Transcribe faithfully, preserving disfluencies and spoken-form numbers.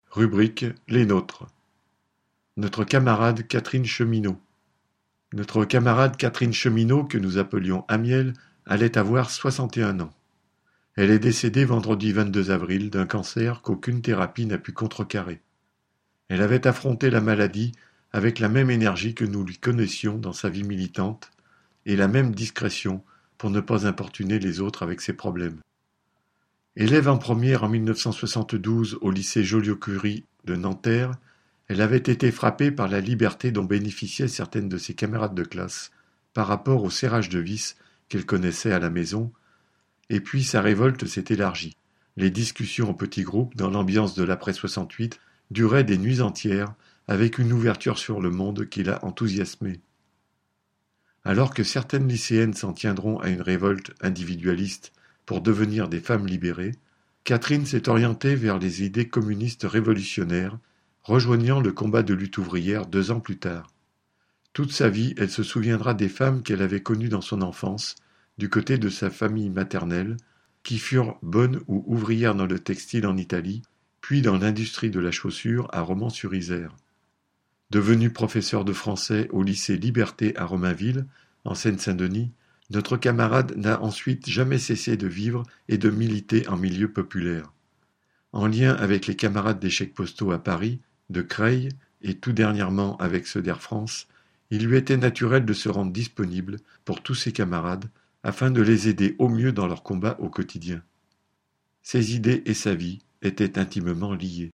Rubrique Les nôtres. Notre camarade Catherine Cheminot. Notre camarade Catherine Cheminot, que nous appelions Amiel, allait avoir soixante et un ans. Elle est décédée vendredi vingt-deux avril d'un cancer qu'aucune thérapie n'a pu contrecarrer. Elle avait affronté la maladie avec la même énergie que nous lui connaissions dans sa vie militante et la même discrétion pour ne pas importuner les autres avec ses problèmes. Élève en première en mille neuf cent soixante-douze au lycée Joliot-Curie de Nanterre, elle avait été frappée par la liberté dont bénéficiaient certaines de ses camarades de classe par rapport au serrage de vis qu'elle connaissait à la maison, et puis sa révolte s'est élargie. Les discussions en petits groupes dans l'ambiance de l'après soixante-huit duraient des nuits entières avec une ouverture sur le monde qui l'a enthousiasmée. Alors que certaines lycéennes s'en tiendront à une révolte individualiste pour devenir des femmes libérées, Catherine s'est orientée vers les idées communistes révolutionnaires, rejoignant le combat de lutte ouvrière deux ans plus tard. Toute sa vie, elle se souviendra des femmes qu'elle avait connues dans son enfance, du côté de sa famille maternelle, qui furent bonnes ou ouvrières dans le textile en Italie, puis dans l'industrie de la chaussure à Romans-sur-Isère. Devenue professeure de français au lycée Liberté à Romainville, en Seine-Saint-Denis, notre camarade n'a ensuite jamais cessé de vivre et de militer en milieu populaire. En lien avec les camarades des chèques postaux à Paris, de Creil et tout dernièrement avec ceux d'Air France, il lui était naturel de se rendre disponible pour tous ses camarades afin de les aider au mieux dans leur combat au quotidien. Ses idées et sa vie étaient intimement liées.